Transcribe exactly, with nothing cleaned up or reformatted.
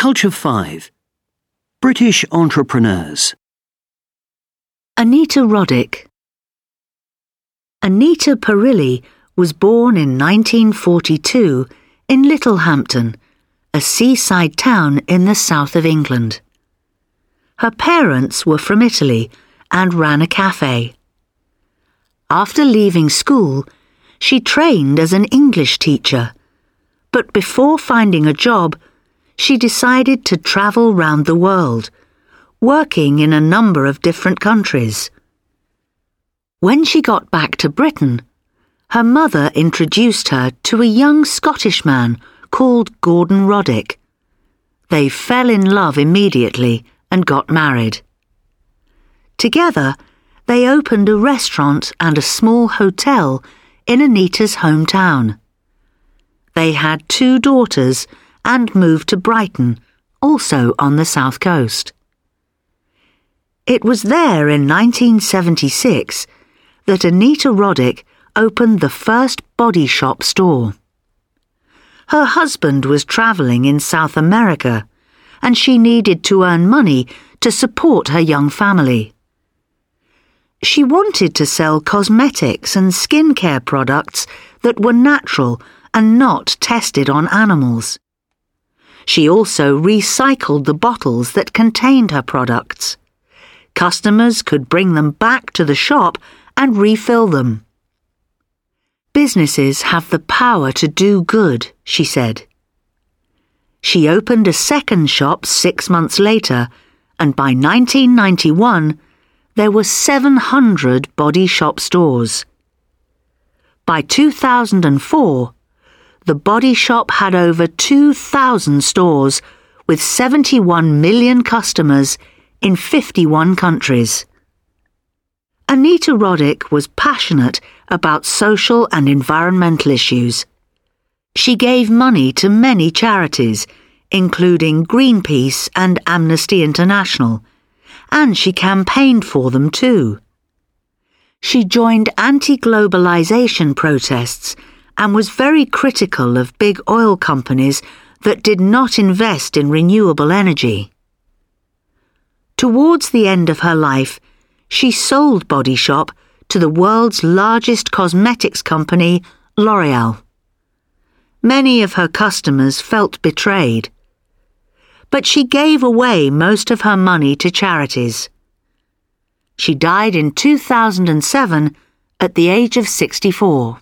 Culture five. British entrepreneurs. Anita Roddick. Anita Perilli was born in nineteen forty-two in Littlehampton, a seaside town in the south of England. Her parents were from Italy and ran a cafe. After leaving school, she trained as an English teacher, but before finding a job, she decided to travel round the world, working in a number of different countries. When she got back to Britain, her mother introduced her to a young Scottish man called Gordon Roddick. They fell in love immediately and got married. Together, they opened a restaurant and a small hotel in Anita's hometown. They had two daughters and moved to Brighton, also on the south coast. It was there in nineteen seventy-six that Anita Roddick opened the first Body Shop store. Her husband was travelling in South America, and she needed to earn money to support her young family. She wanted to sell cosmetics and skincare products that were natural and not tested on animals. She also recycled the bottles that contained her products. Customers could bring them back to the shop and refill them. Businesses have the power to do good, she said. She opened a second shop six months later, and by nineteen ninety-one, there were seven hundred Body Shop stores. By two thousand four, the Body Shop had over two thousand stores with seventy-one million customers in fifty-one countries. Anita Roddick was passionate about social and environmental issues. She gave money to many charities, including Greenpeace and Amnesty International, and she campaigned for them too. She joined anti-globalization protests and was very critical of big oil companies that did not invest in renewable energy. Towards the end of her life, she sold Body Shop to the world's largest cosmetics company, L'Oreal. Many of her customers felt betrayed, but she gave away most of her money to charities. She died in two thousand seven at the age of sixty-four.